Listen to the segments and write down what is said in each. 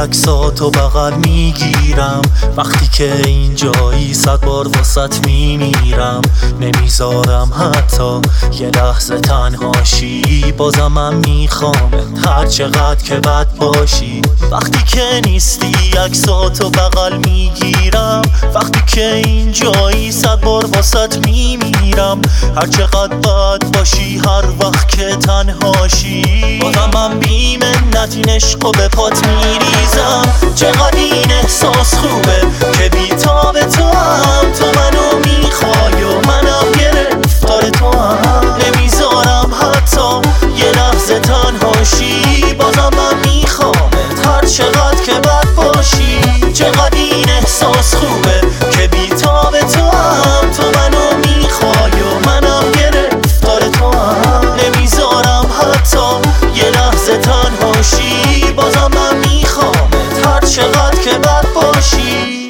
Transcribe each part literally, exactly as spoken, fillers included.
عکساتو بغل میگیرم، وقتی که اینجایی صد بار واسط میمیرم. نمیذارم حتی یه لحظه تنهاشی، بازم من میخوام هر چقدر که بد باشی. وقتی که نیستی عکساتو بغل میگیرم، وقتی که اینجایی صد بار واسط میمیرم. هر چقدر بد باشی، هر وقت که تنهاشی، بازم من بی منت این عشقو به پات میریزم. چقدر این احساس خوبه که بی تاب تو هم، تو منو میخوای و منم گرفتار تو هم. نمیذارم حتی یه لحظه تنهاشی، بازم من میخوامت هر چقدر که بد باشی. چقدر این احساس خوبه که بی تاب تو هم، تو منو میخوای و منم گرفتار تو هم. نمیذارم حتی یه لحظه تنهاشی، بازم من میخوامت هر چقدر که بد باشی.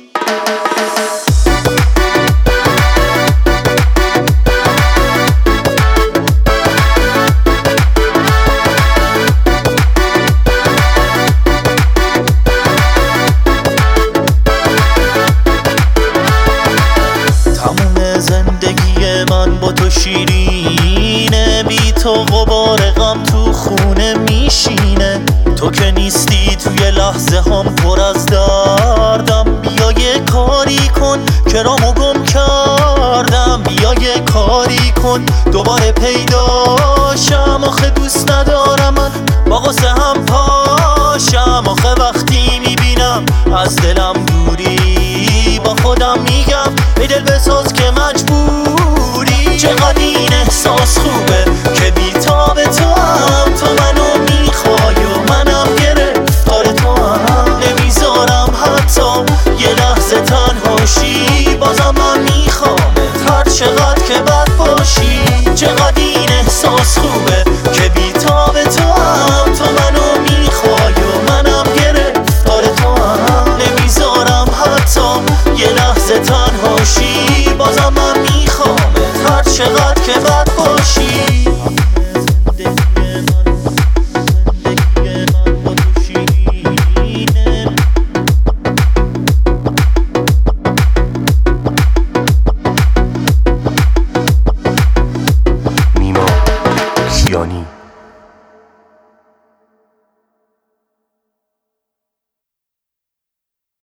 زندگی من با تو شیرینه، بی تو غبار غم تو خونه میشینه. تو که نیستی توی لحظه هم پر از دردم. بیا یه کاری کن که رامو گم کردم، بیا یه کاری کن دوباره پیداشم. آخه دوست ندارم من با غصه هم پاشم، آخه وقتی میبینم از دلم دوری، با خودم میگم ای دل بساز که مجبوری. چقدر این احساس خوبه که بی تاب تو هم، تو منو میخوای و منم گرفتار تو هم. نمیذارم حتی یه لحظه تنهاشی، بازم من میخوامت هر چقدر که بد باشی. چقدر این احساس خوبه که بی تاب تو هم، تو منو میخوای و منم گرفتار تو هم. نمیذارم حتی یه لحظه تنهاشی، بازم من میخوامت هر چقدر که بد باشی. نیما کیانی